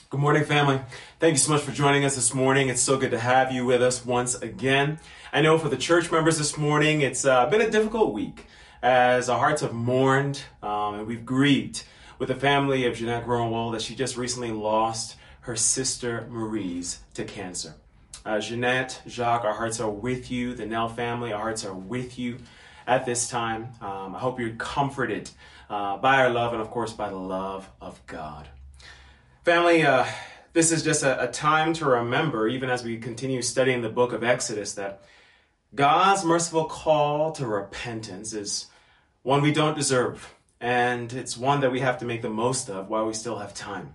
Good morning, family. Thank you so much for joining us this morning. It's so good to have you with us once again. I know for the church members this morning, it's been a difficult week as our hearts have mourned and we've grieved with the family of Jeanette Grunwald as she just recently lost her sister Maurice to cancer. Jeanette, Jacques, our hearts are with you. The Nell family, our hearts are with you at this time. I hope you're comforted by our love and, of course, by the love of God. Family, this is just a time to remember, even as we continue studying the book of Exodus, that God's merciful call to repentance is one we don't deserve, and it's one that we have to make the most of while we still have time.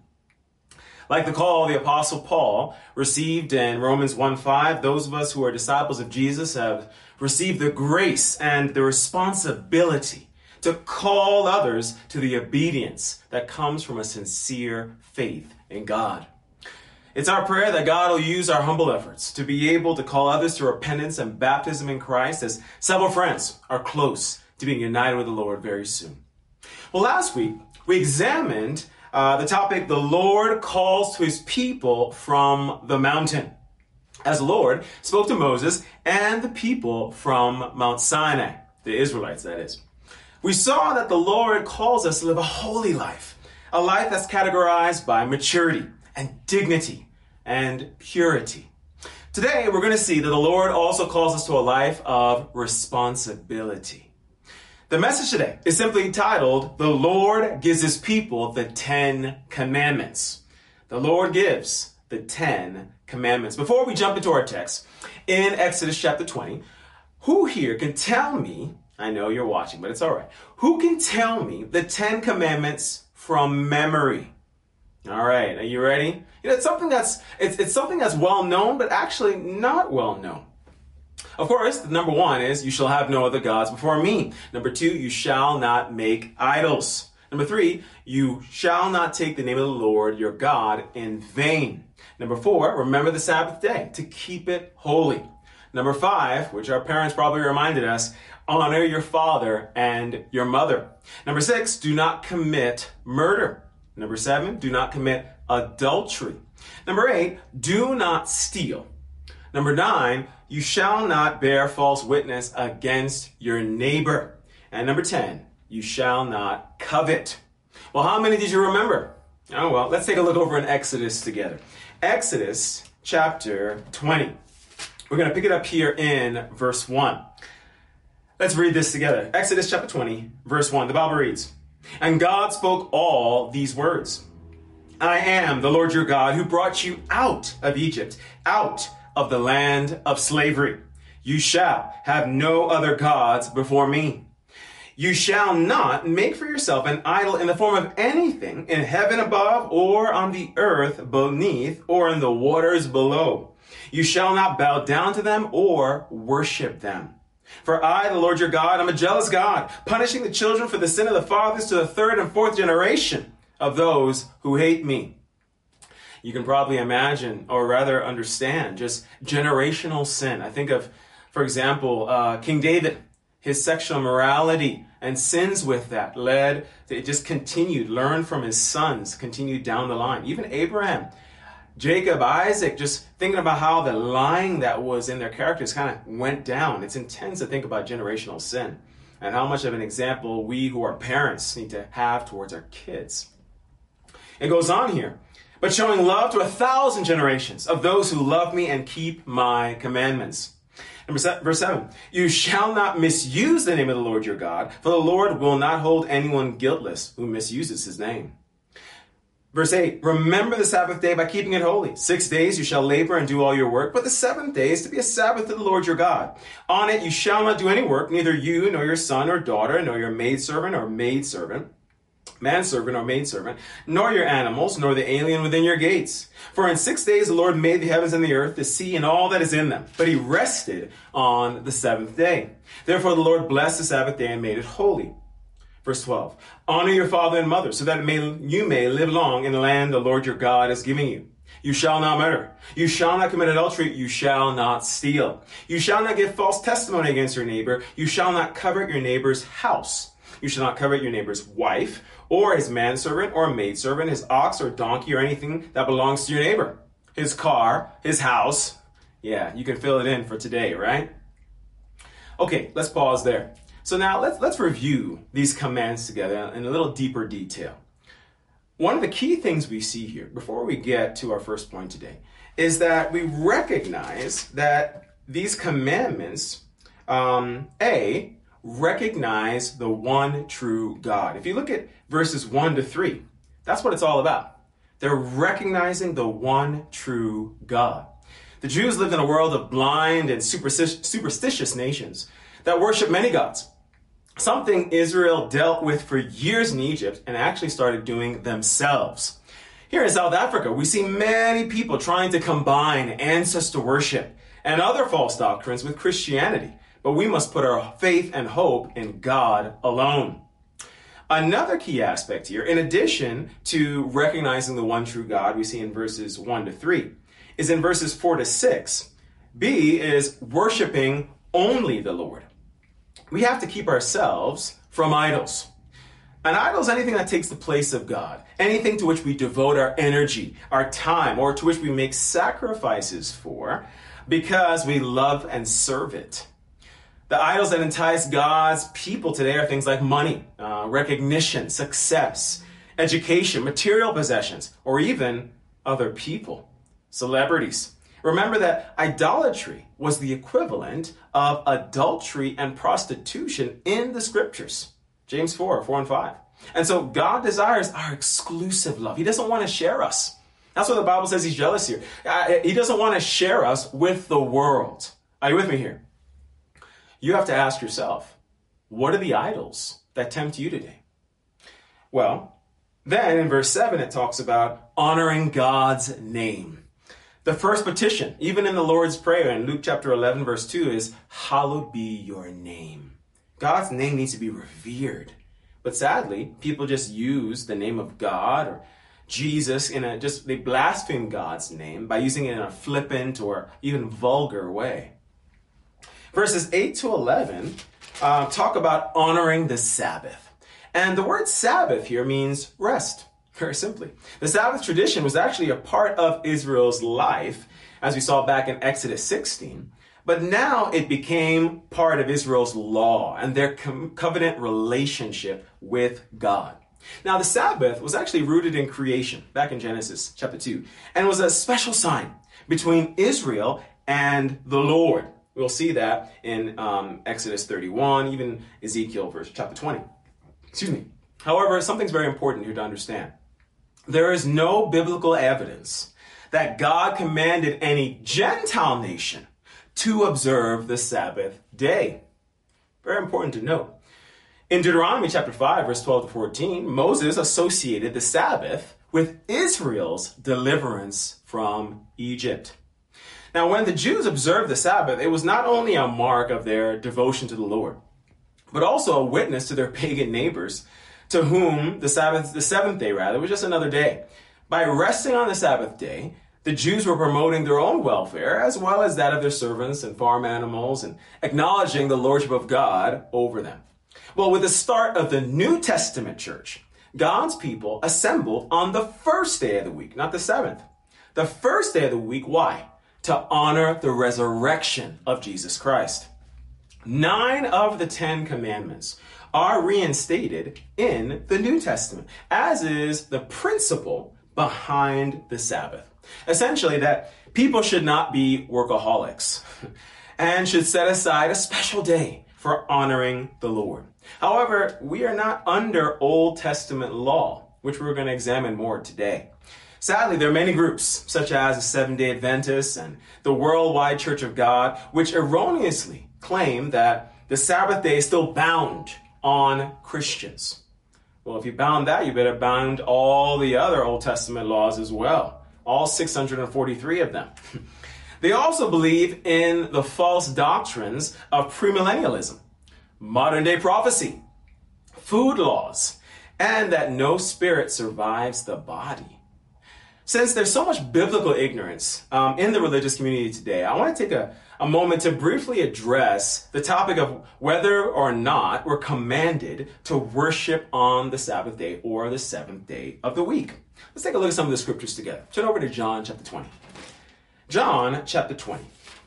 Like the call the Apostle Paul received in Romans 1:5, those of us who are disciples of Jesus have received the grace and the responsibility to call others to the obedience that comes from a sincere faith in God. It's our prayer that God will use our humble efforts to be able to call others to repentance and baptism in Christ, as several friends are close to being united with the Lord very soon. Well, last week we examined the topic, the Lord calls to his people from the mountain, as the Lord spoke to Moses and the people from Mount Sinai, the Israelites, that is. We saw that the Lord calls us to live a holy life, a life that's categorized by maturity and dignity and purity. Today, we're going to see that the Lord also calls us to a life of responsibility. The message today is simply titled, The Lord Gives His People the 10 Commandments. The Lord gives the 10 Commandments. Before we jump into our text, in Exodus chapter 20, who here can tell me, I know you're watching, but it's all right. Who can tell me the 10 Commandments from memory? All right, are you ready? You know, it's something that's well known, but actually not well known. Of course, number 1 is, you shall have no other gods before me. Number 2, you shall not make idols. Number 3, you shall not take the name of the Lord your God in vain. Number 4, remember the Sabbath day to keep it holy. Number 5, which our parents probably reminded us, honor your father and your mother. Number 6, do not commit murder. Number 7, do not commit adultery. Number 8, do not steal. Number 9, you shall not bear false witness against your neighbor. And number 10, you shall not covet. Well, how many did you remember? Oh, well, let's take a look over in Exodus together. Exodus chapter 20. We're going to pick it up here in verse 1. Let's read this together. Exodus chapter 20, verse 1. The Bible reads, And God spoke all these words. I am the Lord your God who brought you out of Egypt, out of the land of slavery. You shall have no other gods before me. You shall not make for yourself an idol in the form of anything in heaven above or on the earth beneath or in the waters below. You shall not bow down to them or worship them. For I, the Lord your God, am a jealous God, punishing the children for the sin of the fathers to the 3rd and 4th generation of those who hate me. You can probably imagine, or rather understand, just generational sin. I think of, for example, King David, his sexual morality and sins with that led to, it just continued, learned from his sons, continued down the line. Even Abraham, Jacob, Isaac, just thinking about how the lying that was in their characters kind of went down. It's intense to think about generational sin and how much of an example we who are parents need to have towards our kids. It goes on here, but showing love to 1,000 generations of those who love me and keep my commandments. Verse 7, you shall not misuse the name of the Lord your God, for the Lord will not hold anyone guiltless who misuses his name. Verse 8, remember the Sabbath day by keeping it holy. 6 days you shall labor and do all your work, but the 7th day is to be a Sabbath to the Lord your God. On it you shall not do any work, neither you, nor your son or daughter, nor your maidservant or maidservant, manservant or maidservant, nor your animals, nor the alien within your gates. For in 6 days the Lord made the heavens and the earth, the sea and all that is in them. But he rested on the 7th day. Therefore the Lord blessed the Sabbath day and made it holy. Verse 12, honor your father and mother so that you may live long in the land the Lord your God is giving you. You shall not murder. You shall not commit adultery. You shall not steal. You shall not give false testimony against your neighbor. You shall not covet your neighbor's house. You shall not covet your neighbor's wife or his manservant or maidservant, his ox or donkey or anything that belongs to your neighbor, his car, his house. Yeah, you can fill it in for today, right? Okay, let's pause there. So now let's review these commands together in a little deeper detail. One of the key things we see here, before we get to our first point today, is that we recognize that these commandments, recognize the one true God. If you look at verses 1 to 3, that's what it's all about. They're recognizing the one true God. The Jews lived in a world of blind and superstitious nations that worship many gods, something Israel dealt with for years in Egypt and actually started doing themselves. Here in South Africa, we see many people trying to combine ancestor worship and other false doctrines with Christianity, but we must put our faith and hope in God alone. Another key aspect here, in addition to recognizing the one true God we see in verses 1 to 3, is in verses 4 to 6. B is worshiping only the Lord. We have to keep ourselves from idols. An idol is anything that takes the place of God, anything to which we devote our energy, our time, or to which we make sacrifices for because we love and serve it. The idols that entice God's people today are things like money, recognition, success, education, material possessions, or even other people, celebrities. Remember that idolatry was the equivalent of adultery and prostitution in the scriptures. James 4 and 5. And so God desires our exclusive love. He doesn't want to share us. That's what the Bible says he's jealous here. He doesn't want to share us with the world. Are you with me here? You have to ask yourself, what are the idols that tempt you today? Well, then in verse 7, it talks about honoring God's name. The first petition, even in the Lord's Prayer in Luke chapter 11, verse 2, is, hallowed be your name. God's name needs to be revered. But sadly, people just use the name of God or Jesus they blaspheme God's name by using it in a flippant or even vulgar way. Verses 8 to 11 talk about honoring the Sabbath. And the word Sabbath here means rest. Very simply. The Sabbath tradition was actually a part of Israel's life, as we saw back in Exodus 16. But now it became part of Israel's law and their covenant relationship with God. Now, the Sabbath was actually rooted in creation, back in Genesis chapter 2, and was a special sign between Israel and the Lord. We'll see that in Exodus 31, even Ezekiel chapter 20. However, something's very important here to understand. There is no biblical evidence that God commanded any Gentile nation to observe the Sabbath day. Very important to note. In Deuteronomy chapter 5, verse 12 to 14, Moses associated the Sabbath with Israel's deliverance from Egypt. Now, when the Jews observed the Sabbath, it was not only a mark of their devotion to the Lord, but also a witness to their pagan neighbors, to whom the seventh day was just another day. By resting on the Sabbath day, the Jews were promoting their own welfare as well as that of their servants and farm animals and acknowledging the lordship of God over them. Well, with the start of the New Testament church, God's people assembled on the first day of the week, not the seventh. The first day of the week, why? To honor the resurrection of Jesus Christ. 9 of the 10 commandments are reinstated in the New Testament, as is the principle behind the Sabbath. Essentially, that people should not be workaholics and should set aside a special day for honoring the Lord. However, we are not under Old Testament law, which we're going to examine more today. Sadly, there are many groups, such as the Seventh-day Adventists and the Worldwide Church of God, which erroneously claim that the Sabbath day is still bound on Christians. Well, if you bound that, you better bound all the other Old Testament laws as well, all 643 of them. They also believe in the false doctrines of premillennialism, modern-day prophecy, food laws, and that no spirit survives the body. Since there's so much biblical ignorance in the religious community today, I want to take a moment to briefly address the topic of whether or not we're commanded to worship on the Sabbath day or the seventh day of the week. Let's take a look at some of the scriptures together. Turn over to John chapter 20. John chapter 20.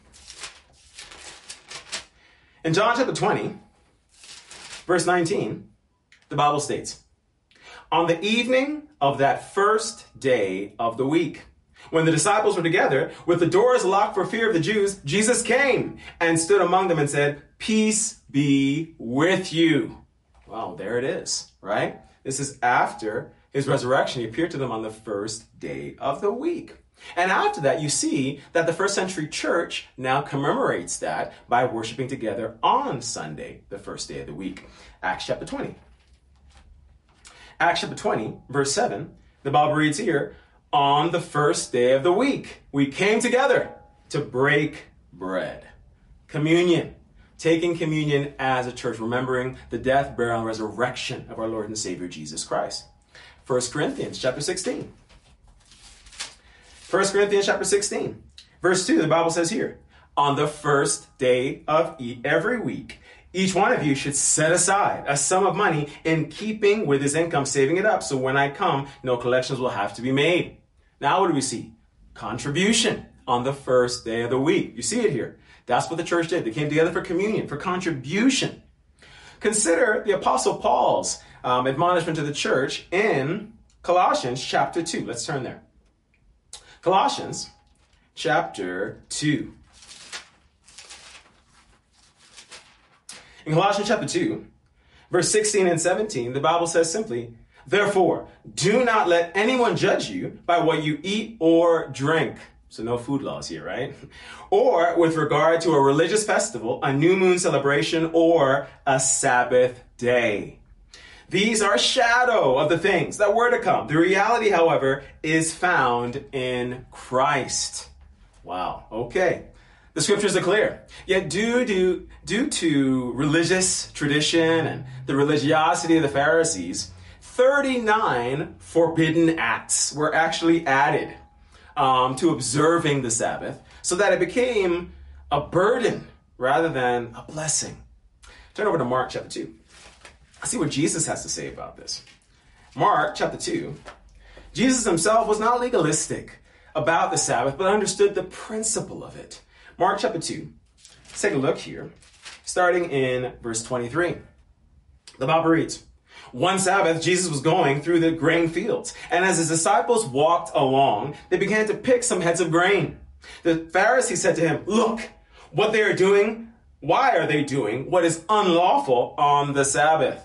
In John chapter 20, verse 19, the Bible states, "On the evening of that first day of the week, when the disciples were together, with the doors locked for fear of the Jews, Jesus came and stood among them and said, 'Peace be with you.'" Well, there it is, right? This is after his resurrection. He appeared to them on the first day of the week. And after that, you see that the first century church now commemorates that by worshiping together on Sunday, the first day of the week. Acts chapter 20. Acts chapter 20, verse 7, the Bible reads here, "On the first day of the week, we came together to break bread." Communion. Taking communion as a church, remembering the death, burial, and resurrection of our Lord and Savior Jesus Christ. 1 Corinthians chapter 16. 1 Corinthians chapter 16, verse 2, the Bible says here, "On the first day of every week, each one of you should set aside a sum of money in keeping with his income, saving it up, so when I come, no collections will have to be made." Now what do we see? Contribution on the first day of the week. You see it here. That's what the church did. They came together for communion, for contribution. Consider the Apostle Paul's admonishment to the church in Colossians chapter 2. Let's turn there. Colossians chapter 2. In Colossians chapter 2, verse 16 and 17, the Bible says simply, "Therefore, do not let anyone judge you by what you eat or drink." So no food laws here, right? "Or with regard to a religious festival, a new moon celebration, or a Sabbath day. These are a shadow of the things that were to come. The reality, however, is found in Christ." Wow. Okay. The scriptures are clear. Yet due to religious tradition and the religiosity of the Pharisees, 39 forbidden acts were actually added to observing the Sabbath so that it became a burden rather than a blessing. Turn over to Mark chapter 2. Let's see what Jesus has to say about this. Mark chapter 2. Jesus himself was not legalistic about the Sabbath, but understood the principle of it. Mark chapter 2. Let's take a look here, starting in verse 23. The Bible reads, "One Sabbath, Jesus was going through the grain fields, and as his disciples walked along, they began to pick some heads of grain. The Pharisees said to him, 'Look, what they are doing. Why are they doing what is unlawful on the Sabbath?'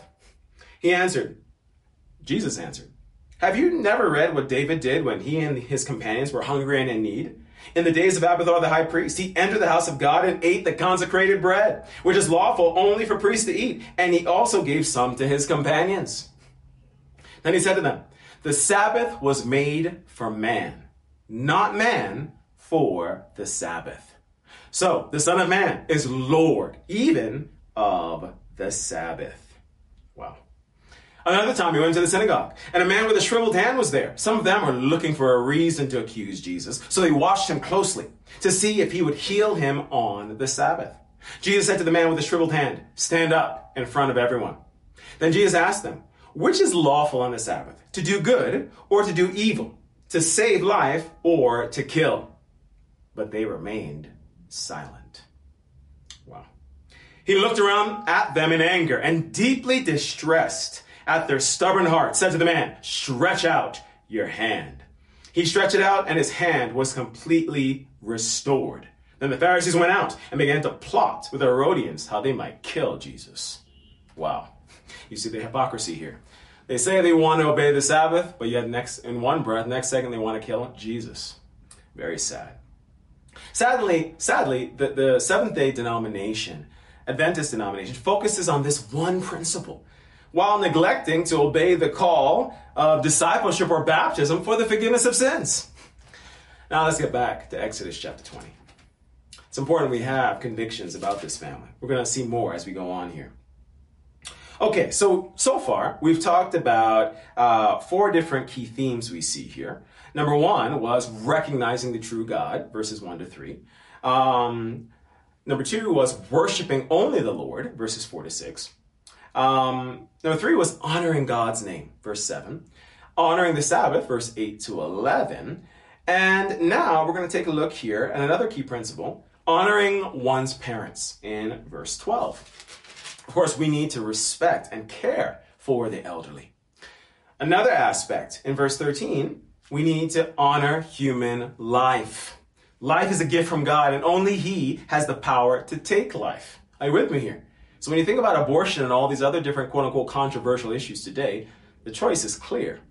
Jesus answered, 'Have you never read what David did when he and his companions were hungry and in need? In the days of Abiathar the high priest, he entered the house of God and ate the consecrated bread, which is lawful only for priests to eat, and he also gave some to his companions.' Then he said to them, 'The Sabbath was made for man, not man for the Sabbath. So the Son of Man is Lord even of the Sabbath.'" Wow. Another time he went to the synagogue, and a man with a shriveled hand was there. Some of them were looking for a reason to accuse Jesus, so they watched him closely to see if he would heal him on the Sabbath. Jesus said to the man with the shriveled hand, "Stand up in front of everyone." Then Jesus asked them, "Which is lawful on the Sabbath, to do good or to do evil, to save life or to kill?" But they remained silent. Wow. He looked around at them in anger and deeply distressed at their stubborn heart, said to the man, "Stretch out your hand." He stretched it out, and his hand was completely restored. Then the Pharisees went out and began to plot with the Herodians how they might kill Jesus. Wow. You see the hypocrisy here. They say they want to obey the Sabbath, but yet in one breath, next second, they want to kill Jesus. Very sad. Sadly, the Seventh-day denomination, Adventist denomination, focuses on this one principle, while neglecting to obey the call of discipleship or baptism for the forgiveness of sins. Now let's get back to Exodus chapter 20. It's important we have convictions about this family. We're going to see more as we go on here. Okay, so far we've talked about 4 different key themes we see here. Number 1 was recognizing the true God, verses 1 to 3. Number 2 was worshiping only the Lord, verses 4 to 6. Number 3 was honoring God's name, verse 7. Honoring the Sabbath, verse 8 to 11. And now we're going to take a look here at another key principle, honoring one's parents, in verse 12. Of course, we need to respect and care for the elderly. Another aspect, in verse 13, we need to honor human life. Life is a gift from God, and only He has the power to take life. Are you with me here? So when you think about abortion and all these other different quote-unquote controversial issues today, the choice is clear.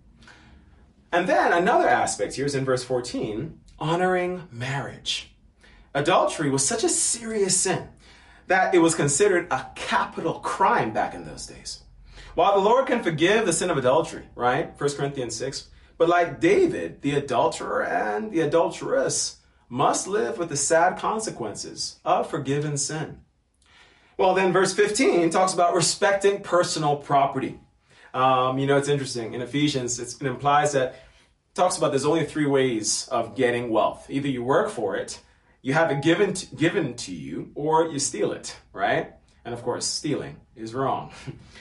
And then another aspect here is in verse 14, honoring marriage. Adultery was such a serious sin that it was considered a capital crime back in those days. While the Lord can forgive the sin of adultery, right? 1 Corinthians 6. But like David, the adulterer and the adulteress must live with the sad consequences of forgiven sin. Well, then verse 15 talks about respecting personal property. It's interesting. In Ephesians, it implies that it talks about there's only 3 ways of getting wealth. Either you work for it, you have it given to you, or you steal it, right? And of course, stealing is wrong.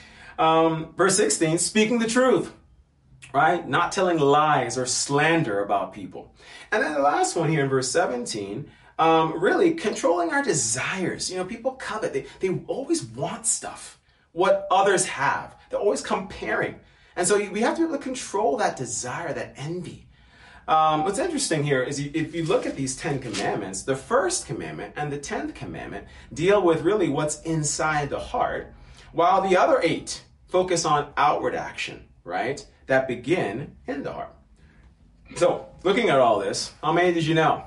Verse 16, speaking the truth, right? Not telling lies or slander about people. And then the last one here in verse 17, really controlling our desires. People covet. They always want stuff, what others have. They're always comparing. And so we have to be able to control that desire, that envy. What's interesting here is if you look at these 10 commandments, the first commandment and the 10th commandment deal with really what's inside the heart, while the other 8 focus on outward action, right? That begin in the heart. So, looking at all this, how many did you know?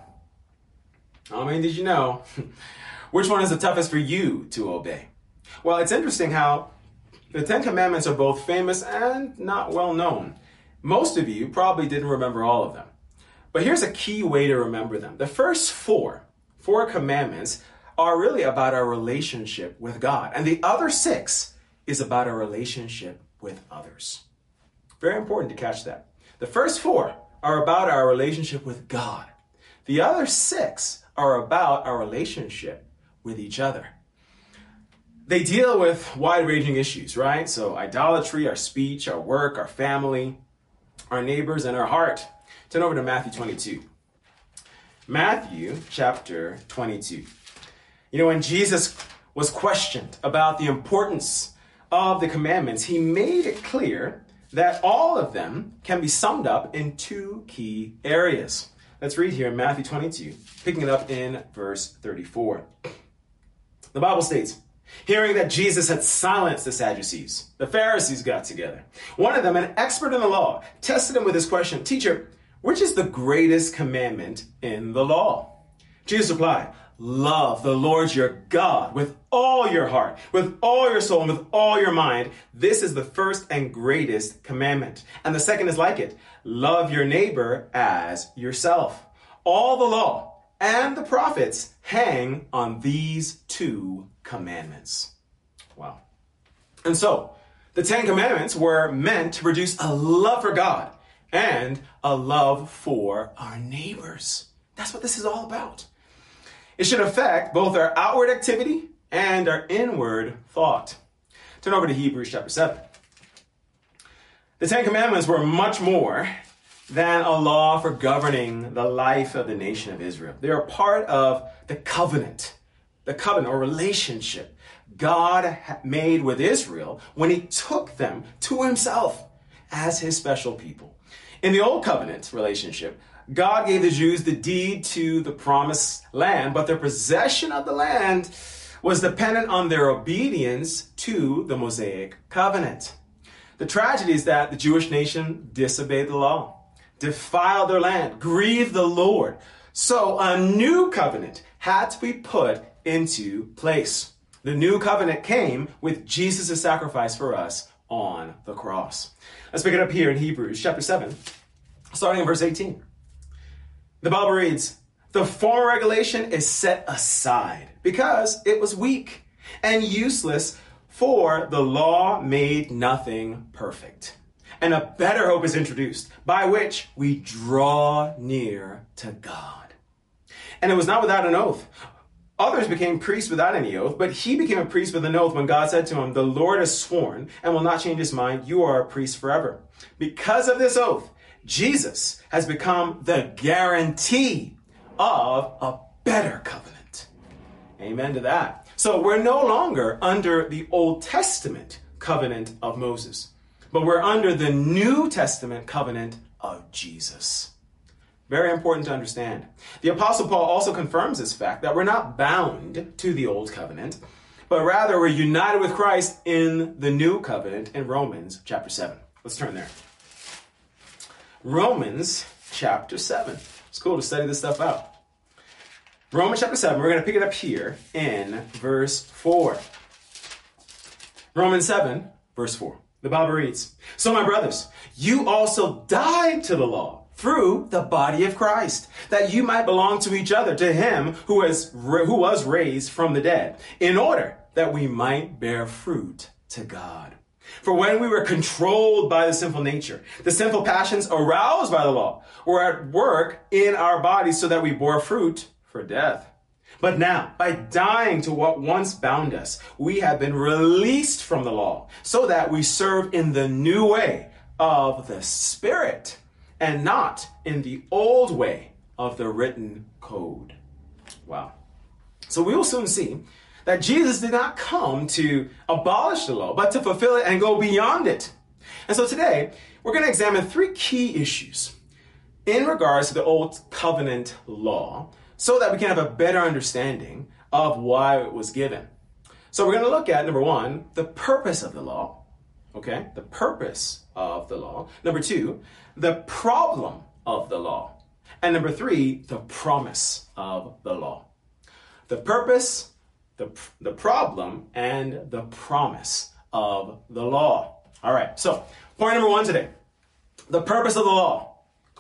How many did you know? Which one is the toughest for you to obey? Well, it's interesting how the 10 commandments are both famous and not well known. Most of you probably didn't remember all of them. But here's a key way to remember them. The first 4 commandments are really about our relationship with God. And the other 6 is about our relationship with others. Very important to catch that. The first 4 are about our relationship with God. The other 6 are about our relationship with each other. They deal with wide-ranging issues, right? So idolatry, our speech, our work, our family, our neighbors, and our heart. Turn over to Matthew 22. Matthew chapter 22. When Jesus was questioned about the importance of the commandments, he made it clear that all of them can be summed up in 2 key areas. Let's read here in Matthew 22, picking it up in verse 34. The Bible states, hearing that Jesus had silenced the Sadducees, the Pharisees got together. One of them, an expert in the law, tested him with this question, Teacher, which is the greatest commandment in the law? Jesus replied, love the Lord your God with all your heart, with all your soul, and with all your mind. This is the first and greatest commandment. And the second is like it. Love your neighbor as yourself. All the law and the prophets hang on these 2 commandments. Wow. And so, the 10 commandments were meant to produce a love for God and a love for our neighbors. That's what this is all about. It should affect both our outward activity and our inward thought. Turn over to Hebrews chapter 7. The 10 commandments were much more than a law for governing the life of the nation of Israel. They are part of the covenant or relationship God made with Israel when he took them to himself as his special people. In the old covenant relationship, God gave the Jews the deed to the promised land, but their possession of the land was dependent on their obedience to the Mosaic covenant. The tragedy is that the Jewish nation disobeyed the law, defiled their land, grieved the Lord. So a new covenant had to be put into place. The new covenant came with Jesus' sacrifice for us on the cross. Let's pick it up here in Hebrews chapter 7, starting in verse 18. The Bible reads, the former regulation is set aside because it was weak and useless For the law made nothing perfect. And a better hope is introduced, by which we draw near to God. And it was not without an oath. Others became priests without any oath, but he became a priest with an oath when God said to him, the Lord has sworn and will not change his mind. You are a priest forever. Because of this oath, Jesus has become the guarantee of a better covenant. Amen to that. So we're no longer under the Old Testament covenant of Moses, but we're under the New Testament covenant of Jesus. Very important to understand. The Apostle Paul also confirms this fact that we're not bound to the old covenant, but rather we're united with Christ in the new covenant in Romans chapter 7. Let's turn there. Romans chapter 7. It's cool to study this stuff out. Romans chapter 7, we're going to pick it up here in verse 4. Romans 7, verse 4. The Bible reads, so my brothers, you also died to the law through the body of Christ, that you might belong to each other, to him who was raised from the dead, in order that we might bear fruit to God. For when we were controlled by the sinful nature, the sinful passions aroused by the law were at work in our bodies so that we bore fruit for death. But now, by dying to what once bound us, we have been released from the law so that we serve in the new way of the Spirit and not in the old way of the written code. Wow. So we will soon see that Jesus did not come to abolish the law, but to fulfill it and go beyond it. And so today, we're going to examine three key issues in regards to the Old Covenant law so that we can have a better understanding of why it was given. So we're going to look at, number one, the purpose of the law. Okay, the purpose of the law. Number two, the problem of the law. And number three, the promise of the law. The purpose, the problem, and the promise of the law. All right, so point number one today. The purpose of the law,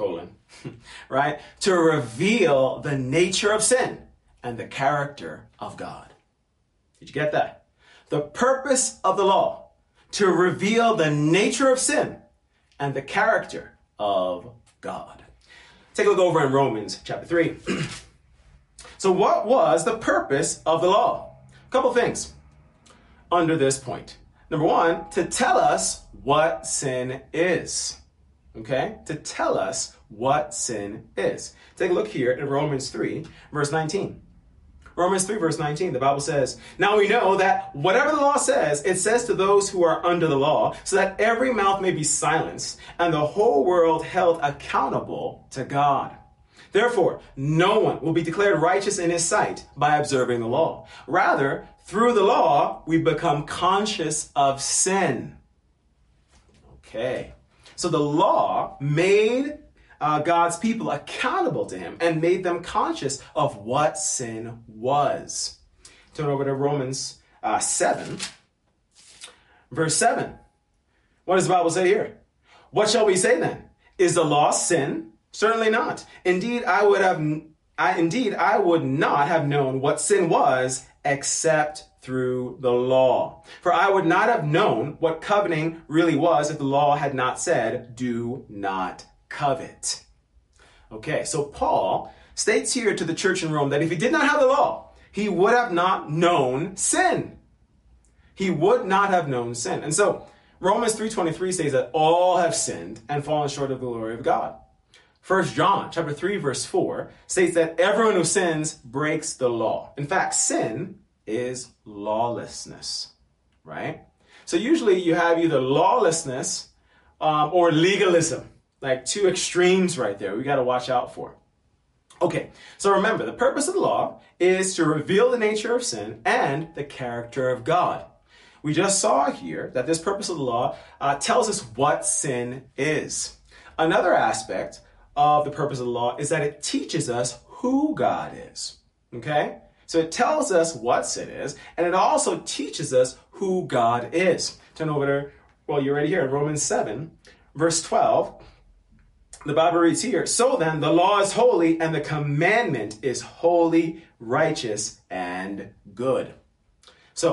right? To reveal the nature of sin and the character of God. Did you get that? The purpose of the law, to reveal the nature of sin and the character of God. Take a look over in Romans chapter 3. So what was the purpose of the law? A couple things under this point. Number one, to tell us what sin is. Okay? To tell us what sin is. Take a look here in Romans 3, verse 19. Romans 3, verse 19, the Bible says, now we know that whatever the law says, it says to those who are under the law, so that every mouth may be silenced and the whole world held accountable to God. Therefore, no one will be declared righteous in his sight by observing the law. Rather, through the law, we become conscious of sin. Okay. So the law made God's people accountable to him and made them conscious of what sin was. Turn over to Romans 7, verse 7. What does the Bible say here? What shall we say then? Is the law sin? Certainly not. Indeed, I would not have known what sin was except through the law. For I would not have known what coveting really was if the law had not said, do not covet. Okay, so Paul states here to the church in Rome that if he did not have the law, he would have not known sin. He would not have known sin. And so Romans 3:23 says that all have sinned and fallen short of the glory of God. 1 John chapter 3, verse 4 states that everyone who sins breaks the law. In fact, sin is lawlessness, right? So usually you have either lawlessness or legalism. Like two extremes right there we got to watch out for. Okay, so remember, the purpose of the law is to reveal the nature of sin and the character of God. We just saw here that this purpose of the law tells us what sin is. Another aspect of the purpose of the law is that it teaches us who God is. Okay? So it tells us what sin is, and it also teaches us who God is. Turn over to, well, you're right here in Romans 7, verse 12. The Bible reads here, so then the law is holy and the commandment is holy, righteous, and good. So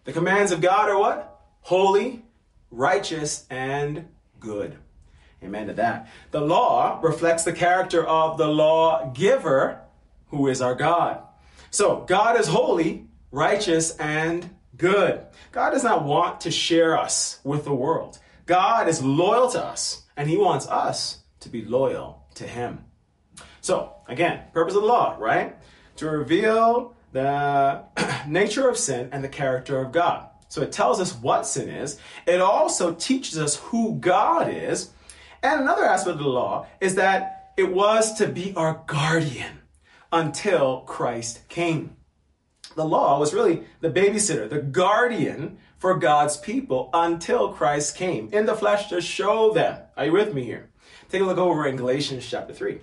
The commands of God are what? Holy, righteous, and good. Amen to that. The law reflects the character of the lawgiver, who is our God. So God is holy, righteous, and good. God does not want to share us with the world. God is loyal to us, and he wants us to be loyal to him. So, again, purpose of the law, right? To reveal the nature of sin and the character of God. So it tells us what sin is. It also teaches us who God is. And another aspect of the law is that it was to be our guardian until Christ came. The law was really the babysitter, the guardian for God's people until Christ came in the flesh to show them. Are you with me here? Take a look over in Galatians chapter 3.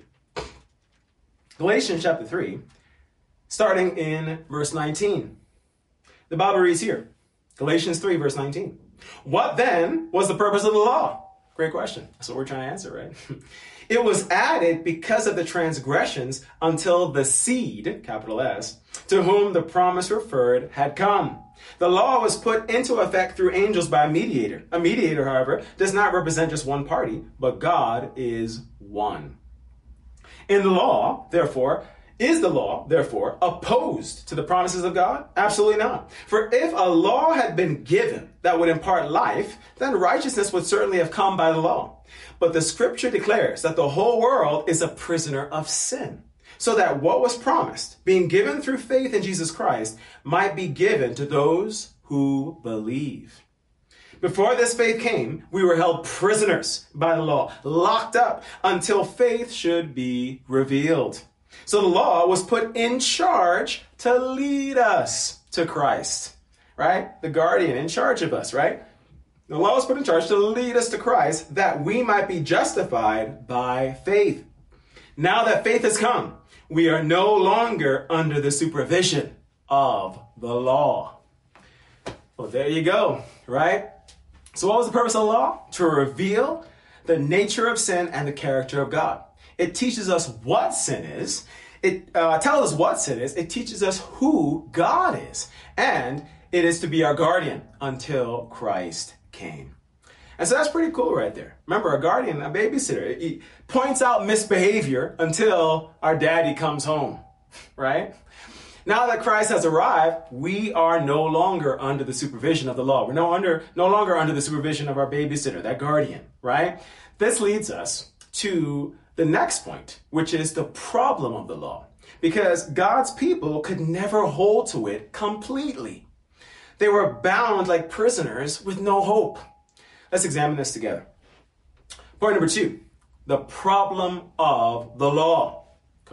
Galatians chapter 3, starting in verse 19. The Bible reads here, Galatians 3, verse 19. What then was the purpose of the law? Great question. That's what we're trying to answer, right? It was added because of the transgressions until the seed, capital S, to whom the promise referred had come. The law was put into effect through angels by a mediator. A mediator, however, does not represent just one party, but God is one. In the law, therefore, is the law, therefore, opposed to the promises of God? Absolutely not. For if a law had been given that would impart life, then righteousness would certainly have come by the law. But the scripture declares that the whole world is a prisoner of sin, so that what was promised, being given through faith in Jesus Christ, might be given to those who believe. Before this faith came, we were held prisoners by the law, locked up until faith should be revealed. So the law was put in charge to lead us to Christ, right? The guardian in charge of us, right? The law was put in charge to lead us to Christ that we might be justified by faith. Now that faith has come, we are no longer under the supervision of the law. Well, there you go, right? So what was the purpose of the law? To reveal the nature of sin and the character of God. It teaches us what sin is. It tells us what sin is. It teaches us who God is. And it is to be our guardian until Christ came. And so that's pretty cool right there. Remember, a guardian, a babysitter, he points out misbehavior until our daddy comes home, right? Now that Christ has arrived, we are no longer under the supervision of the law. We're no longer under the supervision of our babysitter, that guardian, right? This leads us to the next point, which is the problem of the law, because God's people could never hold to it completely. They were bound like prisoners with no hope. Let's examine this together. Point number 2, the problem of the law,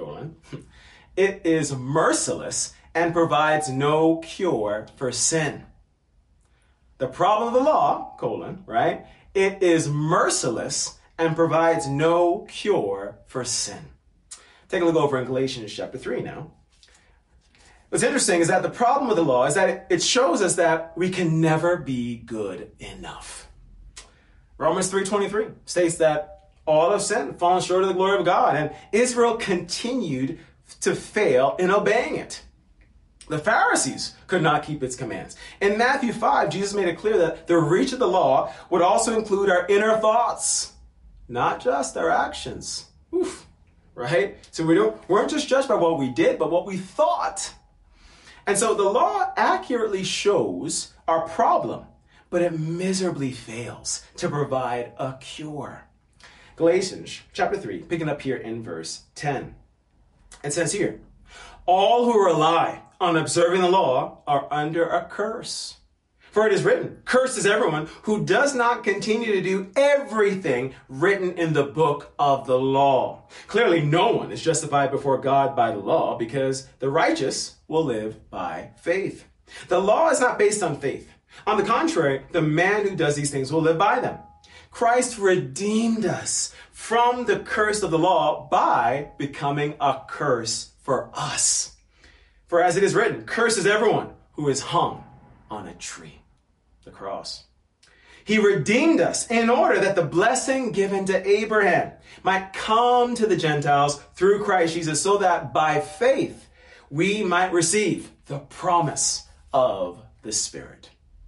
It is merciless and provides no cure for sin. The problem of the law, right? It is merciless and provides no cure for sin. Take a look over in Galatians chapter 3 now. What's interesting is that the problem with the law is that it shows us that we can never be good enough. Romans 3:23 states that all have sinned, fallen short of the glory of God, and Israel continued to fail in obeying it. The Pharisees could not keep its commands. In Matthew 5, Jesus made it clear that the reach of the law would also include our inner thoughts, not just our actions. Right? So we weren't just judged by what we did, but what we thought. And so the law accurately shows our problem, but it miserably fails to provide a cure. Galatians chapter 3, picking up here in verse 10. It says here, all who rely on observing the law are under a curse. For it is written, cursed is everyone who does not continue to do everything written in the book of the law. Clearly, no one is justified before God by the law because the righteous will live by faith. The law is not based on faith. On the contrary, the man who does these things will live by them. Christ redeemed us from the curse of the law by becoming a curse for us. For as it is written, cursed is everyone who is hung on a tree, the cross. He redeemed us in order that the blessing given to Abraham might come to the Gentiles through Christ Jesus, so that by faith we might receive the promise of the Spirit.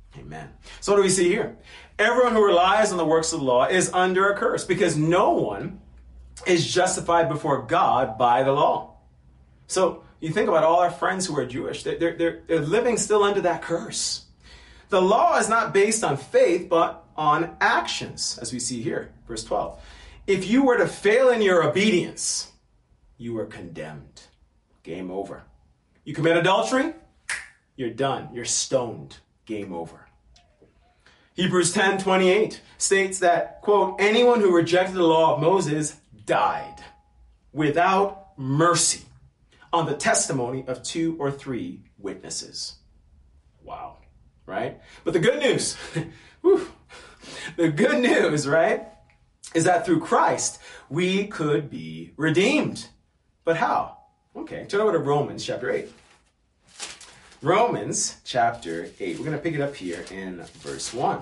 Amen. So what do we see here? Everyone who relies on the works of the law is under a curse because no one is justified before God by the law. So you think about all our friends who are Jewish, they're living still under that curse. The law is not based on faith, but on actions, as we see here, verse 12. If you were to fail in your obedience, you are condemned. Game over. You commit adultery, you're done. You're stoned. Game over. Hebrews 10:28 states that, quote, anyone who rejected the law of Moses died without mercy on the testimony of 2 or 3 witnesses. Wow, right? But the good news, the good news, right, is that through Christ, we could be redeemed. But how? Okay, turn over to Romans chapter 8. Romans chapter 8. We're going to pick it up here in verse 1.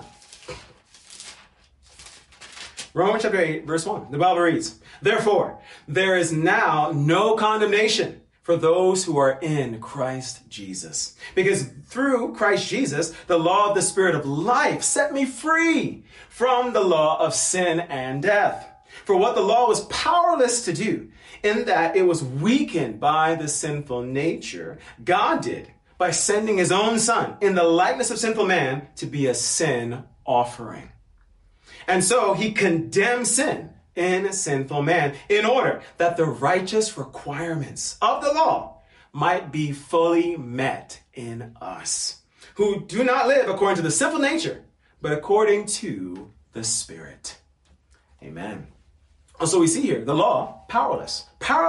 Romans chapter 8, verse 1. The Bible reads, therefore, there is now no condemnation for those who are in Christ Jesus. Because through Christ Jesus, the law of the Spirit of life set me free from the law of sin and death. For what the law was powerless to do, in that it was weakened by the sinful nature, God did by sending his own Son in the likeness of sinful man to be a sin offering. And so he condemned sin in sinful man in order that the righteous requirements of the law might be fully met in us, who do not live according to the sinful nature, but according to the Spirit. Amen. And so we see here the law, powerless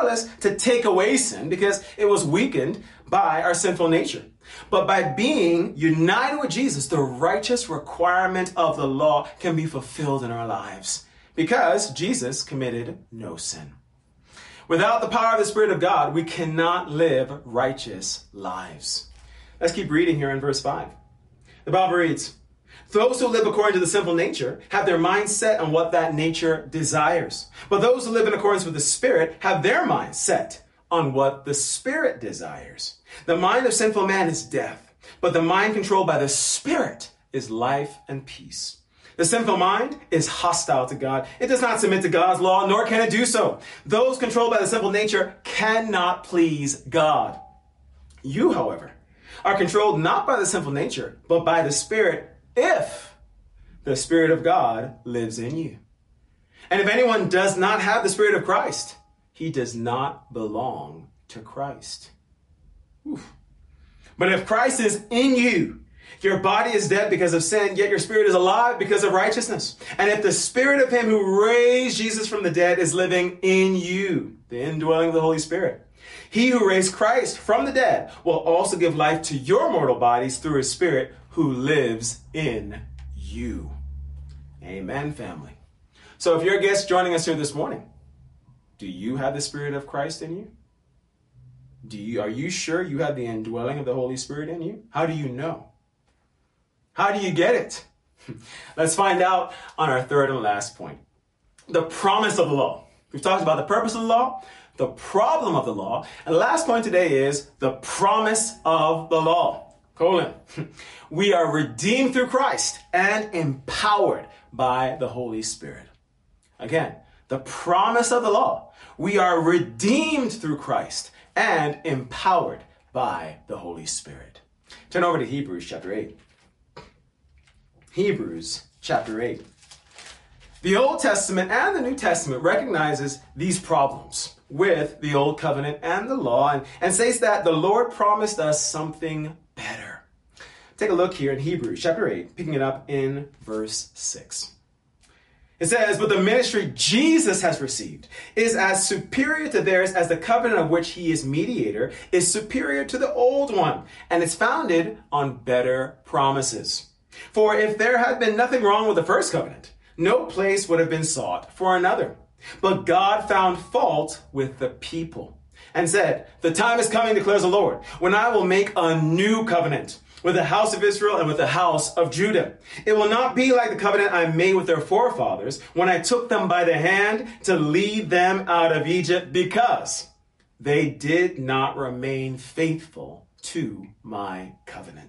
to take away sin because it was weakened by our sinful nature. But by being united with Jesus, the righteous requirement of the law can be fulfilled in our lives because Jesus committed no sin. Without the power of the Spirit of God, we cannot live righteous lives. Let's keep reading here in verse 5. The Bible reads, those who live according to the sinful nature have their mind set on what that nature desires. But those who live in accordance with the Spirit have their mind set on what the Spirit desires. The mind of sinful man is death, but the mind controlled by the Spirit is life and peace. The sinful mind is hostile to God. It does not submit to God's law, nor can it do so. Those controlled by the sinful nature cannot please God. You, however, are controlled not by the sinful nature, but by the Spirit, if the Spirit of God lives in you. And if anyone does not have the Spirit of Christ, he does not belong to Christ. Oof. But if Christ is in you, your body is dead because of sin, yet your spirit is alive because of righteousness. And if the Spirit of him who raised Jesus from the dead is living in you, the indwelling of the Holy Spirit, he who raised Christ from the dead will also give life to your mortal bodies through his Spirit who lives in you. Amen, family. So if you're a guest joining us here this morning, do you have the Spirit of Christ in you? Are you sure you have the indwelling of the Holy Spirit in you? How do you know? How do you get it? Let's find out on our third and last point. The promise of the law. We've talked about the purpose of the law, the problem of the law, and the last point today is the promise of the law. We are redeemed through Christ and empowered by the Holy Spirit. Again, the promise of the law. We are redeemed through Christ and empowered by the Holy Spirit. Turn over to Hebrews chapter 8. Hebrews chapter 8. The Old Testament and the New Testament recognizes these problems with the Old Covenant and the law and says that the Lord promised us something better. Take a look here in Hebrews chapter 8, picking it up in verse 6. It says, but the ministry Jesus has received is as superior to theirs as the covenant of which he is mediator is superior to the old one, and it's founded on better promises. For if there had been nothing wrong with the first covenant, no place would have been sought for another. But God found fault with the people and said, the time is coming, declares the Lord, when I will make a new covenant with the house of Israel and with the house of Judah. It will not be like the covenant I made with their forefathers when I took them by the hand to lead them out of Egypt, because they did not remain faithful to my covenant.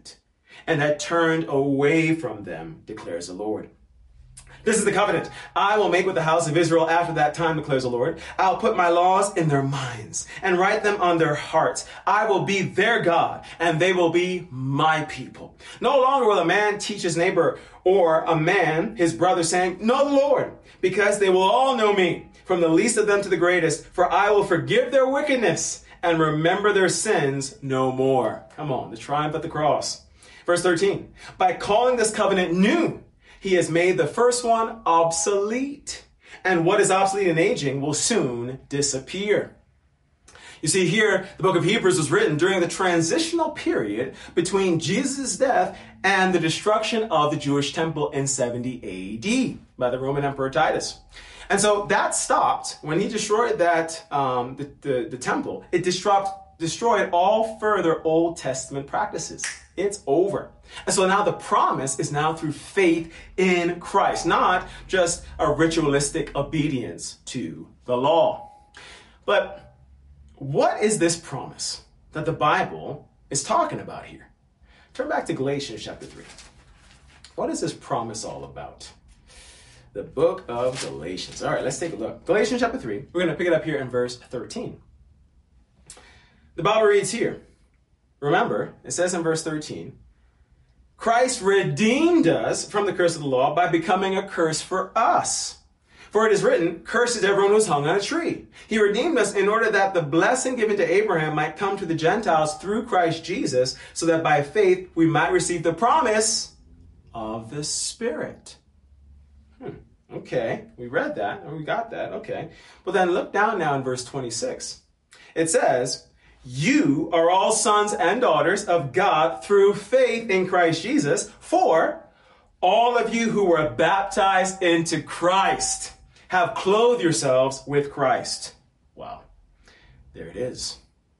and had turned away from them, declares the Lord. This is the covenant I will make with the house of Israel after that time, declares the Lord. I'll put my laws in their minds and write them on their hearts. I will be their God, and they will be my people. No longer will a man teach his neighbor or a man his brother, saying, know the Lord, because they will all know me, from the least of them to the greatest, for I will forgive their wickedness and remember their sins no more. Come on, the triumph at the cross. Verse 13, by calling this covenant new, he has made the first one obsolete, and what is obsolete and aging will soon disappear. You see, here, the book of Hebrews was written during the transitional period between Jesus' death and the destruction of the Jewish temple in 70 AD by the Roman Emperor Titus. And so that stopped when he destroyed that the temple. It destroyed all further Old Testament practices. It's over. And so now the promise is now through faith in Christ, not just a ritualistic obedience to the law. But what is this promise that the Bible is talking about here? Turn back to Galatians chapter 3. What is this promise all about? The book of Galatians. All right, let's take a look. Galatians chapter 3. We're going to pick it up here in verse 13. The Bible reads here. Remember, it says in verse 13, Christ redeemed us from the curse of the law by becoming a curse for us. For it is written, cursed is everyone who is hung on a tree. He redeemed us in order that the blessing given to Abraham might come to the Gentiles through Christ Jesus, so that by faith we might receive the promise of the Spirit. Okay, we read that, and we got that, okay. But then look down now in verse 26. It says, you are all sons and daughters of God through faith in Christ Jesus, for all of you who were baptized into Christ have clothed yourselves with Christ. Wow. There it is.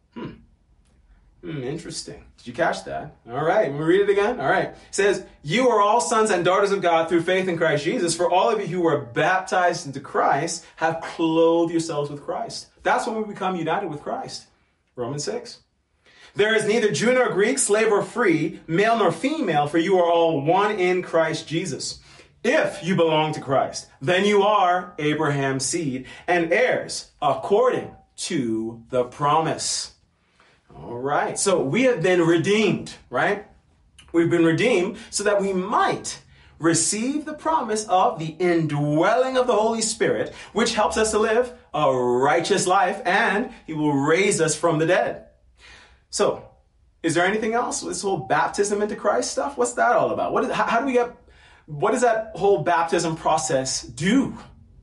Interesting. Did you catch that? All right. We'll read it again. All right. It says, you are all sons and daughters of God through faith in Christ Jesus. For all of you who were baptized into Christ have clothed yourselves with Christ. That's when we become united with Christ. Romans 6. There is neither Jew nor Greek, slave or free, male nor female, for you are all one in Christ Jesus. If you belong to Christ, then you are Abraham's seed and heirs according to the promise. All right. So we have been redeemed, right? We've been redeemed so that we might receive the promise of the indwelling of the Holy Spirit, which helps us to live a righteous life, and he will raise us from the dead. So, is there anything else? This whole baptism into Christ stuff? What's that all about? What does that whole baptism process do?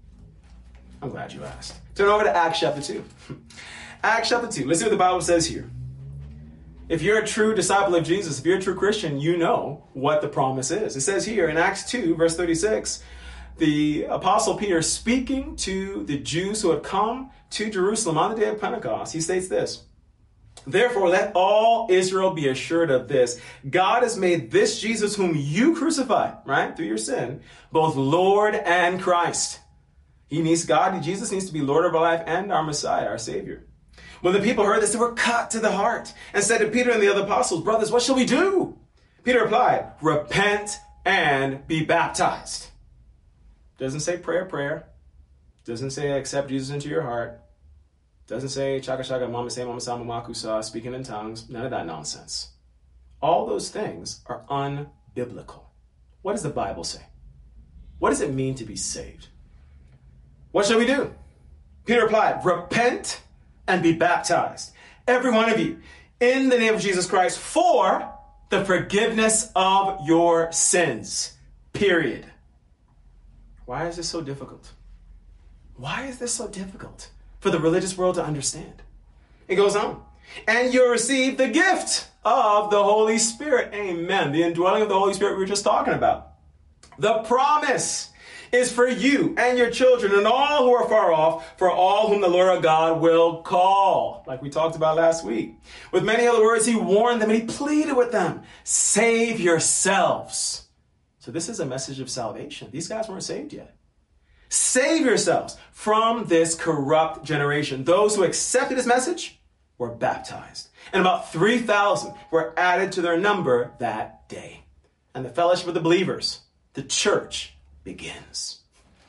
I'm glad you asked. Turn over to Acts chapter 2. Acts chapter 2. Let's see what the Bible says here. If you're a true disciple of Jesus, if you're a true Christian, you know what the promise is. It says here in Acts 2, verse 36, the Apostle Peter speaking to the Jews who had come to Jerusalem on the day of Pentecost, he states this, therefore let all Israel be assured of this, God has made this Jesus whom you crucified, right, through your sin, both Lord and Christ. Jesus needs to be Lord of our life and our Messiah, our Savior. When the people heard this, they were cut to the heart and said to Peter and the other apostles, brothers, what shall we do? Peter replied, repent and be baptized. Doesn't say prayer. Doesn't say accept Jesus into your heart. Doesn't say chaka chaka mama say mama sama makusa, speaking in tongues. None of that nonsense. All those things are unbiblical. What does the Bible say? What does it mean to be saved? What shall we do? Peter replied, repent and be baptized, every one of you, in the name of Jesus Christ, for the forgiveness of your sins. Period. Why is this so difficult? Why is this so difficult for the religious world to understand? It goes on. And you'll receive the gift of the Holy Spirit. Amen. The indwelling of the Holy Spirit we were just talking about. The promise is for you and your children and all who are far off, for all whom the Lord our God will call, like we talked about last week. With many other words, he warned them and he pleaded with them, save yourselves. So this is a message of salvation. These guys weren't saved yet. Save yourselves from this corrupt generation. Those who accepted his message were baptized, and about 3,000 were added to their number that that day. And the fellowship of the believers, the church, begins.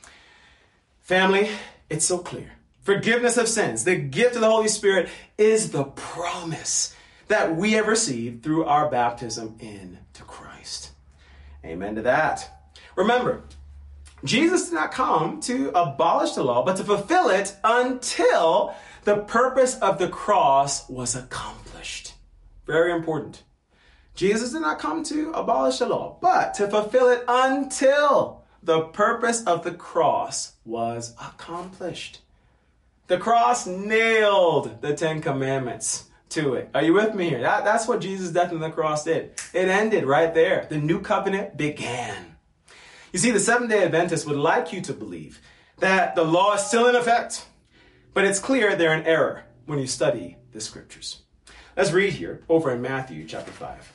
Family, it's so clear. Forgiveness of sins, the gift of the Holy Spirit, is the promise that we have received through our baptism into Christ. Amen to that. Remember, Jesus did not come to abolish the law, but to fulfill it until the purpose of the cross was accomplished. Very important. Jesus did not come to abolish the law, but to fulfill it until the purpose of the cross was accomplished. The cross nailed the 10 Commandments to it. Are you with me here? That's what Jesus' death on the cross did. It ended right there. The new covenant began. You see, the Seventh-day Adventists would like you to believe that the law is still in effect, but it's clear they're in error when you study the scriptures. Let's read here over in Matthew chapter 5.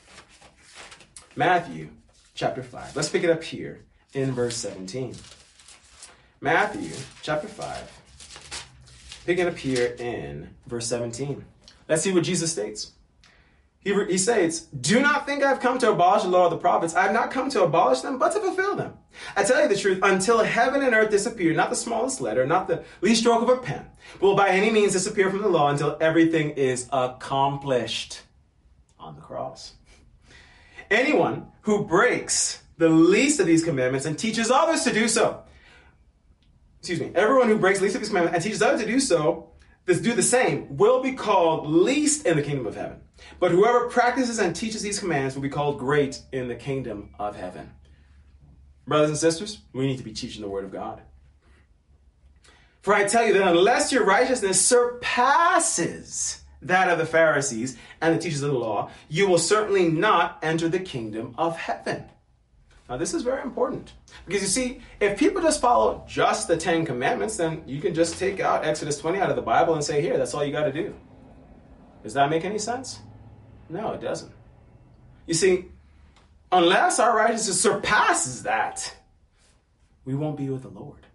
Matthew chapter 5. Let's pick it up here in verse 17. Matthew chapter 5. Pick it up here in verse 17. Let's see what Jesus states. He states, "Do not think I have come to abolish the law of the prophets. I have not come to abolish them, but to fulfill them. I tell you the truth, until heaven and earth disappear, not the smallest letter, not the least stroke of a pen, will by any means disappear from the law until everything is accomplished on the cross. Anyone who breaks the least of these commandments and teaches others to do so, everyone who breaks the least of these commandments and teaches others to do so, do the same, will be called least in the kingdom of heaven. But whoever practices and teaches these commands will be called great in the kingdom of heaven." Brothers and sisters, we need to be teaching the word of God. "For I tell you that unless your righteousness surpasses that of the Pharisees and the teachers of the law, you will certainly not enter the kingdom of heaven." Now, this is very important because you see, if people just follow just the 10 Commandments, then you can just take out Exodus 20 out of the Bible and say, here, that's all you got to do. Does that make any sense? No, it doesn't. You see, unless our righteousness surpasses that, we won't be with the Lord.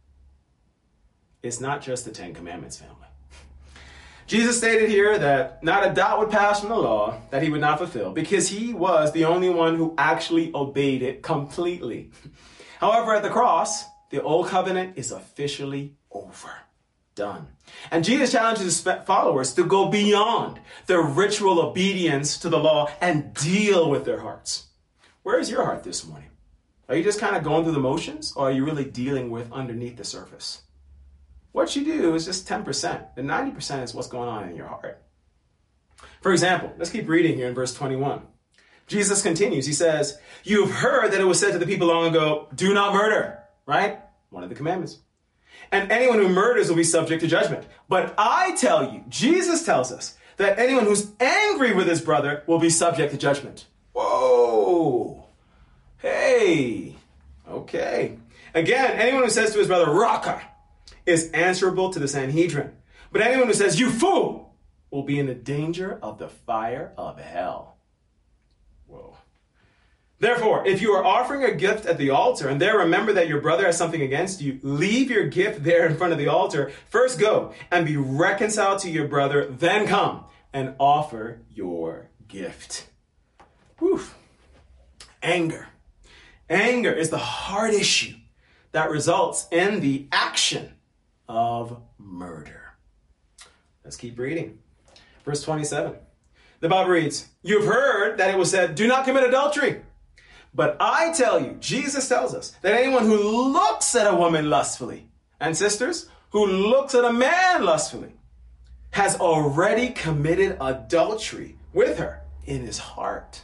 It's not just the 10 Commandments, family. Jesus stated here that not a dot would pass from the law that he would not fulfill because he was the only one who actually obeyed it completely. However, at the cross, the old covenant is officially over. Done. And Jesus challenges his followers to go beyond their ritual obedience to the law and deal with their hearts. Where is your heart this morning? Are you just kind of going through the motions, or are you really dealing with underneath the surface? What you do is just 10%. The 90% is what's going on in your heart. For example, let's keep reading here in verse 21. Jesus continues. He says, "You've heard that it was said to the people long ago, 'Do not murder,'" right? One of the commandments. "And anyone who murders will be subject to judgment. But I tell you," Jesus tells us, "that anyone who's angry with his brother will be subject to judgment." Whoa. Hey. Okay. Again, anyone who says to his brother, "Raka," is answerable to the Sanhedrin. But anyone who says, "You fool," will be in the danger of the fire of hell. Whoa. "Therefore, if you are offering a gift at the altar and there remember that your brother has something against you, leave your gift there in front of the altar. First go and be reconciled to your brother, then come and offer your gift." Whew. Anger. Anger is the heart issue that results in the action of murder. Let's keep reading. Verse 27. The Bible reads, "You've heard that it was said, 'Do not commit adultery.' But I tell you," Jesus tells us, "that anyone who looks at a woman lustfully," and sisters, who looks at a man lustfully, has already committed adultery with her in his heart."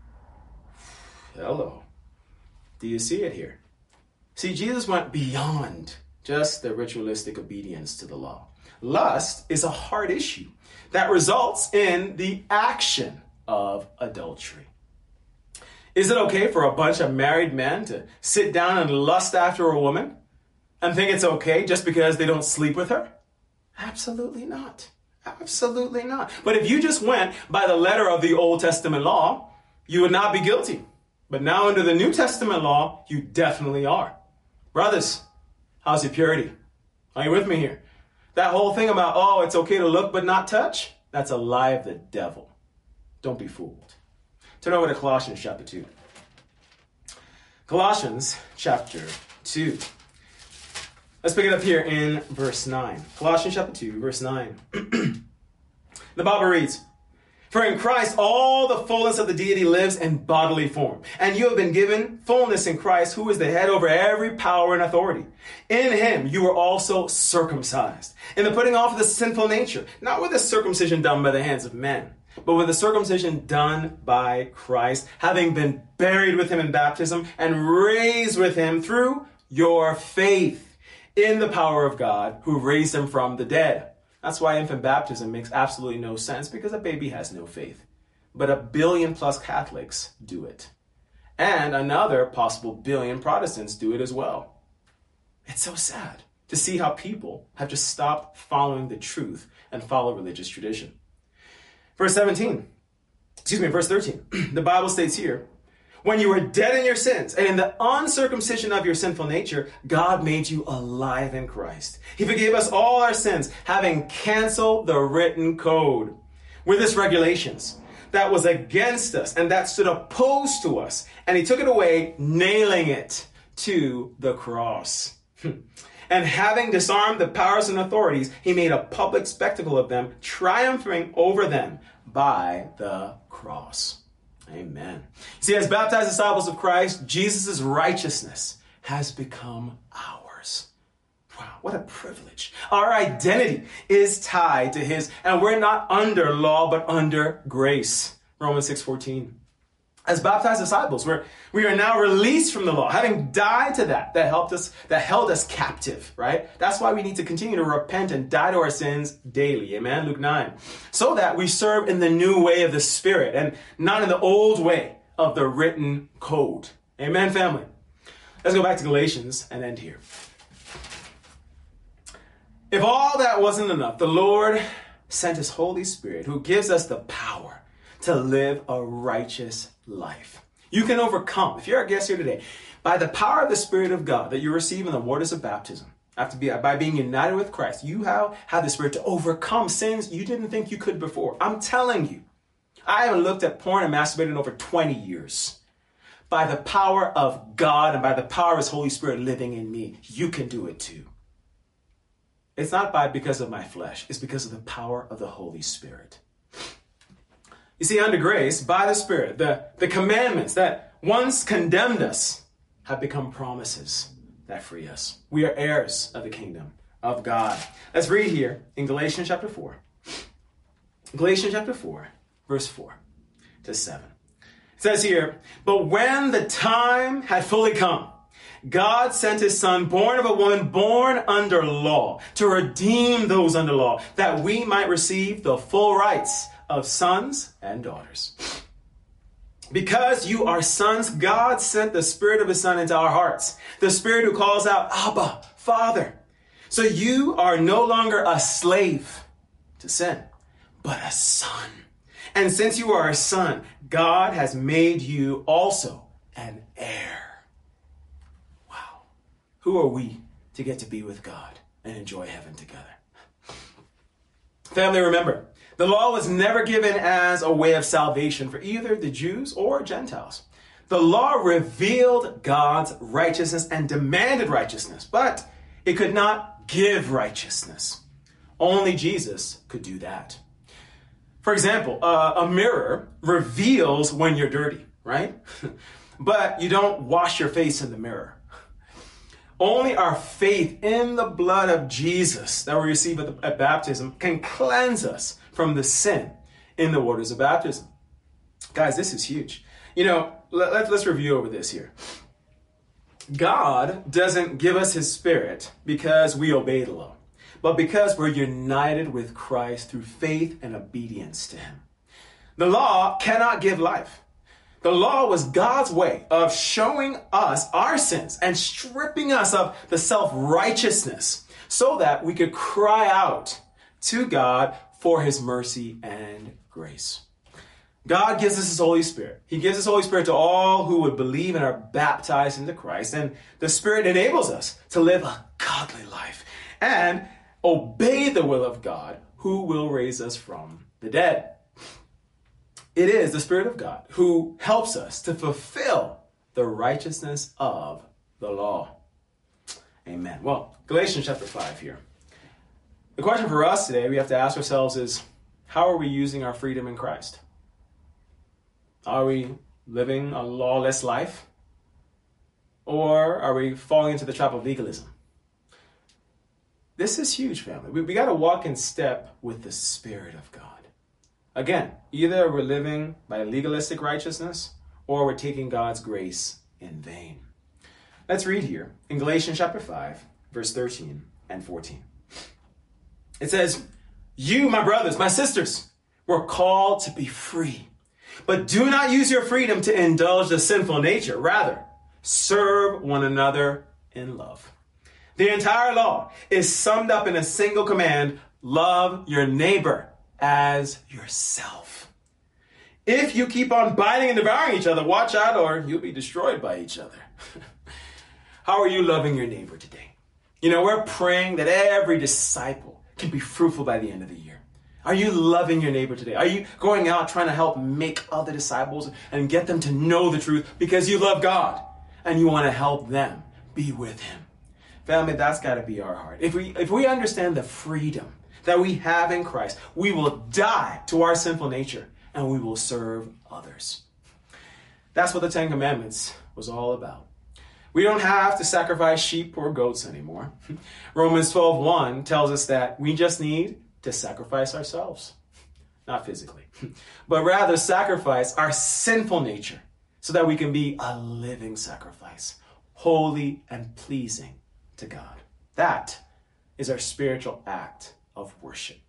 Hello. Do you see it here? See, Jesus went beyond just the ritualistic obedience to the law. Lust is a heart issue that results in the action of adultery. Is it okay for a bunch of married men to sit down and lust after a woman and think it's okay just because they don't sleep with her? Absolutely not. Absolutely not. But if you just went by the letter of the Old Testament law, you would not be guilty. But now under the New Testament law, you definitely are. Brothers, how's your purity? Are you with me here? That whole thing about, it's okay to look but not touch, that's a lie of the devil. Don't be fooled. Turn over to Colossians chapter 2. Colossians chapter 2. Let's pick it up here in verse 9. Colossians chapter 2, verse 9. The Bible reads, "For in Christ all the fullness of the deity lives in bodily form, and you have been given fullness in Christ, who is the head over every power and authority. In him you were also circumcised, in the putting off of the sinful nature, not with the circumcision done by the hands of men, but with the circumcision done by Christ, having been buried with him in baptism and raised with him through your faith in the power of God who raised him from the dead." That's why infant baptism makes absolutely no sense, because a baby has no faith. But 1 billion plus Catholics do it. And another possible 1 billion Protestants do it as well. It's so sad to see how people have just stopped following the truth and follow religious tradition. Verse 13, the Bible states here, "When you were dead in your sins and in the uncircumcision of your sinful nature, God made you alive in Christ. He forgave us all our sins, having canceled the written code with its regulations that was against us and that stood opposed to us. And he took it away, nailing it to the cross. And having disarmed the powers and authorities, he made a public spectacle of them, triumphing over them by the cross." Amen. See, as baptized disciples of Christ, Jesus' righteousness has become ours. Wow, what a privilege. Our identity is tied to his, and we're not under law, but under grace. Romans 6:14. As baptized disciples, we are now released from the law, having died to that held us captive, right? That's why we need to continue to repent and die to our sins daily. Amen. Luke 9. So that we serve in the new way of the Spirit and not in the old way of the written code. Amen, family. Let's go back to Galatians and end here. If all that wasn't enough, the Lord sent his Holy Spirit, who gives us the power to live a righteous life. You can overcome, if you're a guest here today, by the power of the Spirit of God that you receive in the waters of baptism. By being united with Christ, you have the Spirit to overcome sins you didn't think you could before. I'm telling you, I haven't looked at porn and masturbated in over 20 years. By the power of God and by the power of his Holy Spirit living in me, you can do it too. It's not because of my flesh, it's because of the power of the Holy Spirit. You see, under grace, by the Spirit, the commandments that once condemned us have become promises that free us. We are heirs of the kingdom of God. Let's read here in Galatians chapter 4. Galatians chapter 4, verse 4 to 7. It says here, "But when the time had fully come, God sent his Son, born of a woman, born under law, to redeem those under law, that we might receive the full rights of sons and daughters. Because you are sons, God sent the Spirit of his Son into our hearts, the Spirit who calls out, Abba, Father. So you are no longer a slave to sin, but a son. And since you are a son, God has made you also an heir." Wow. Who are we to get to be with God and enjoy heaven together? Family, remember, the law was never given as a way of salvation for either the Jews or Gentiles. The law revealed God's righteousness and demanded righteousness, but it could not give righteousness. Only Jesus could do that. For example, a mirror reveals when you're dirty, right? But you don't wash your face in the mirror. Only our faith in the blood of Jesus that we receive at baptism can cleanse us from the sin in the waters of baptism. Guys, this is huge. Let's review over this here. God doesn't give us his Spirit because we obey the law, but because we're united with Christ through faith and obedience to him. The law cannot give life. The law was God's way of showing us our sins and stripping us of the self-righteousness so that we could cry out to God for his mercy and grace. God gives us his Holy Spirit. He gives his Holy Spirit to all who would believe and are baptized into Christ. And the Spirit enables us to live a godly life and obey the will of God, who will raise us from the dead. it is the Spirit of God who helps us to fulfill the righteousness of the law. Amen. Well, Galatians chapter 5 here. The question for us today we have to ask ourselves is, how are we using our freedom in Christ? Are we living a lawless life? Or are we falling into the trap of legalism? This is huge, family. We got to walk in step with the Spirit of God. Again, either we're living by legalistic righteousness or we're taking God's grace in vain. Let's read here in Galatians chapter 5, verse 13 and 14. It says, "You, my brothers, my sisters, were called to be free. But do not use your freedom to indulge the sinful nature. Rather, serve one another in love." The entire law is summed up in a single command: love your neighbor as yourself. If you keep on biting and devouring each other, watch out or you'll be destroyed by each other. How are you loving your neighbor today? You know, we're praying that every disciple can be fruitful by the end of the year. Are you loving your neighbor today? Are you going out trying to help make other disciples and get them to know the truth because you love God and you want to help them be with Him? Family, that's got to be our heart. If we understand the freedom that we have in Christ, we will die to our sinful nature and we will serve others. That's what the Ten Commandments was all about. We don't have to sacrifice sheep or goats anymore. Romans 12:1 tells us that we just need to sacrifice ourselves. Not physically, but rather sacrifice our sinful nature so that we can be a living sacrifice, holy and pleasing to God. That is our spiritual act of worship.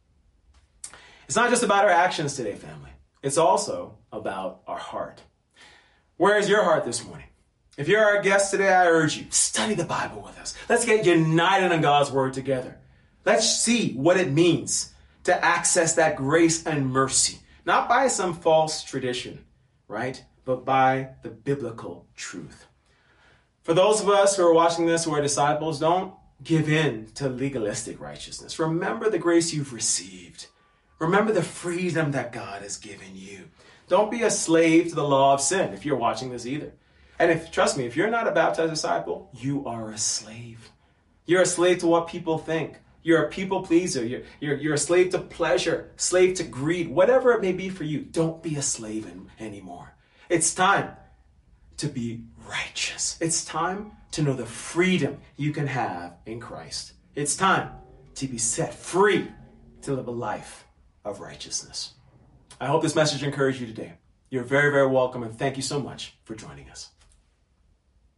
It's not just about our actions today, family. It's also about our heart. Where is your heart this morning? If you're our guest today, I urge you, study the Bible with us. Let's get united on God's word together. Let's see what it means to access that grace and mercy, not by some false tradition, right? But by the biblical truth. For those of us who are watching this who are disciples, don't give in to legalistic righteousness. Remember the grace you've received. Remember the freedom that God has given you. Don't be a slave to the law of sin if you're watching this either. And trust me, if you're not a baptized disciple, you are a slave. You're a slave to what people think. You're a people pleaser. You're a slave to pleasure, slave to greed, whatever it may be for you. Don't be a slave anymore. It's time to be righteous. It's time to know the freedom you can have in Christ. It's time to be set free to live a life of righteousness. I hope this message encouraged you today. You're very, very welcome, and thank you so much for joining us.